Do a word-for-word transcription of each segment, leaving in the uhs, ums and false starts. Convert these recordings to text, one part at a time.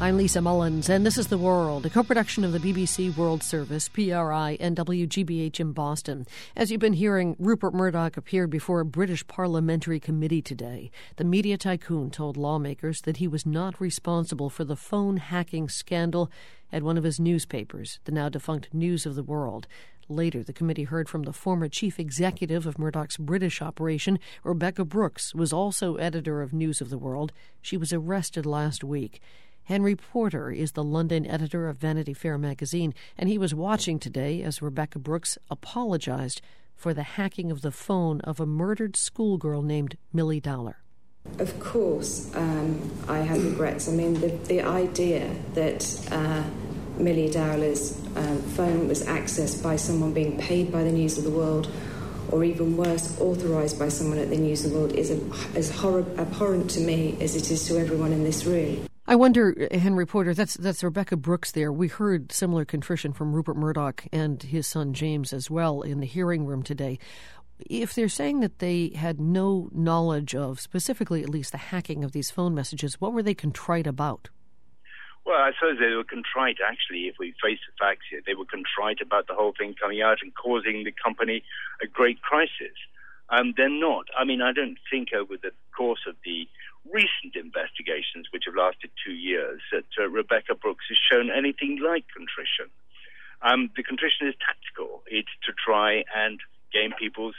I'm Lisa Mullins, and this is The World, a co-production of the B B C World Service, P R I, and W G B H in Boston. As you've been hearing, Rupert Murdoch appeared before a British parliamentary committee today. The media tycoon told lawmakers that he was not responsible for the phone hacking scandal at one of his newspapers, the now-defunct News of the World. Later, the committee heard from the former chief executive of Murdoch's British operation. Rebekah Brooks was also editor of News of the World. She was arrested last week. Henry Porter is the London editor of Vanity Fair magazine, and he was watching today as Rebekah Brooks apologized for the hacking of the phone of a murdered schoolgirl named Millie Dowler. Of course, um, I have regrets. I mean, the, the idea that uh, Millie Dowler's um, phone was accessed by someone being paid by the News of the World, or even worse, authorised by someone at the News of the World, is a, as horror, abhorrent to me as it is to everyone in this room. I wonder, Henry Porter, that's that's Rebekah Brooks there. We heard similar contrition from Rupert Murdoch and his son James as well in the hearing room today. If they're saying that they had no knowledge of, specifically at least, the hacking of these phone messages, what were they contrite about? Well, I suppose they were contrite, actually, if we face the facts here. They were contrite about the whole thing coming out and causing the company a great crisis. Um, they're not. I mean, I don't think over the course of the recent investigations, which have lasted two years, that uh, Rebekah Brooks has shown anything like contrition. Um, the contrition is tactical. It's to try and gain people's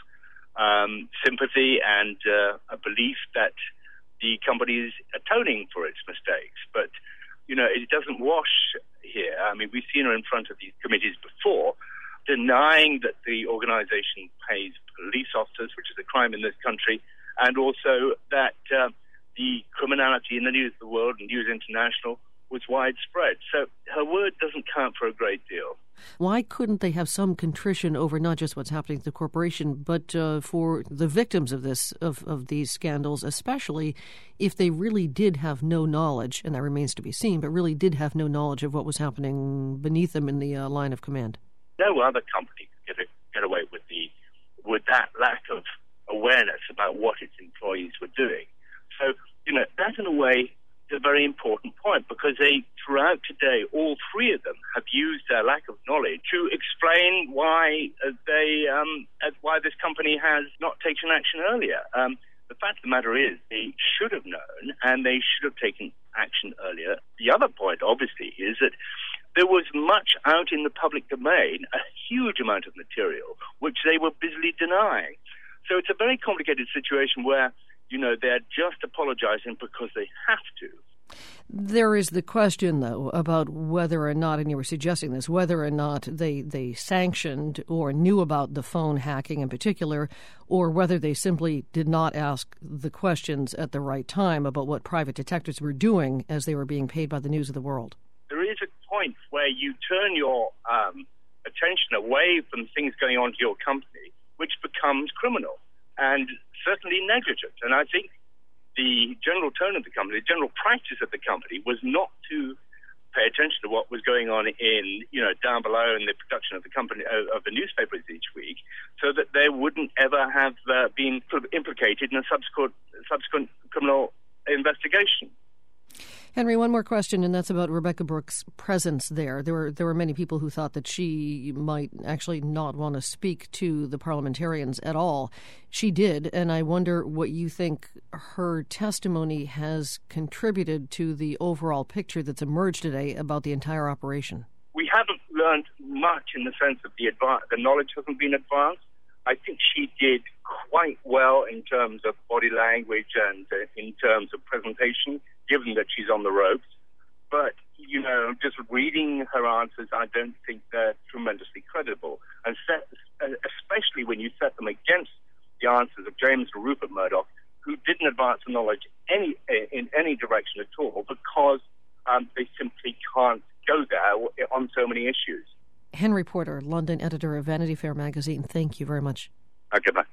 um, sympathy and uh, a belief that the company is atoning for its mistakes. But, you know, it doesn't wash here. I mean, we've seen her in front of these committees before, denying that the organization pays police officers, which is a crime in this country, and also that uh, the criminality in the News of the World and News International was widespread. So her word doesn't count for a great deal. Why couldn't they have some contrition over not just what's happening to the corporation, but uh, for the victims of this, of, of these scandals, especially if they really did have no knowledge, and that remains to be seen, but really did have no knowledge of what was happening beneath them in the uh, line of command? No other company could get, a, get away with the with that lack of awareness about what its employees were doing. So, you know, that in a way is a very important point, because they, throughout today, all three of them have used their lack of knowledge to explain why uh, they, um, uh, why this company has not taken action earlier. Um, the fact of the matter is, they should have known, and they should have taken action earlier. The other point, obviously, is that there was much out in the public domain, a huge amount of material, which they were busily denying. So it's a very complicated situation where, you know, they're just apologizing because they have to. There is the question, though, about whether or not, and you were suggesting this, whether or not they, they sanctioned or knew about the phone hacking in particular, or whether they simply did not ask the questions at the right time about what private detectives were doing as they were being paid by the News of the World. There is a point where you turn your um, attention away from things going on to your company, which becomes criminal and certainly negligent. And I think the general tone of the company, the general practice of the company, was not to pay attention to what was going on in, you know, down below in the production of the company of the newspapers each week, so that they wouldn't ever have uh, been sort of implicated in a subsequent subsequent criminal investigation. Henry, one more question, and that's about Rebekah Brooks' presence there. There were there were many people who thought that she might actually not want to speak to the parliamentarians at all. She did, and I wonder what you think her testimony has contributed to the overall picture that's emerged today about the entire operation. We haven't learned much in the sense of the adva- the knowledge hasn't been advanced. I think she did quite well in terms of body language and uh, in terms of presentation, given that she's on the ropes. But, you know, just reading her answers, I don't think they're tremendously credible. And set, especially when you set them against the answers of James and Rupert Murdoch, who didn't advance the knowledge any in any direction at all, because um, they simply can't go there on so many issues. Henry Porter, London editor of Vanity Fair magazine, thank you very much. Okay, bye.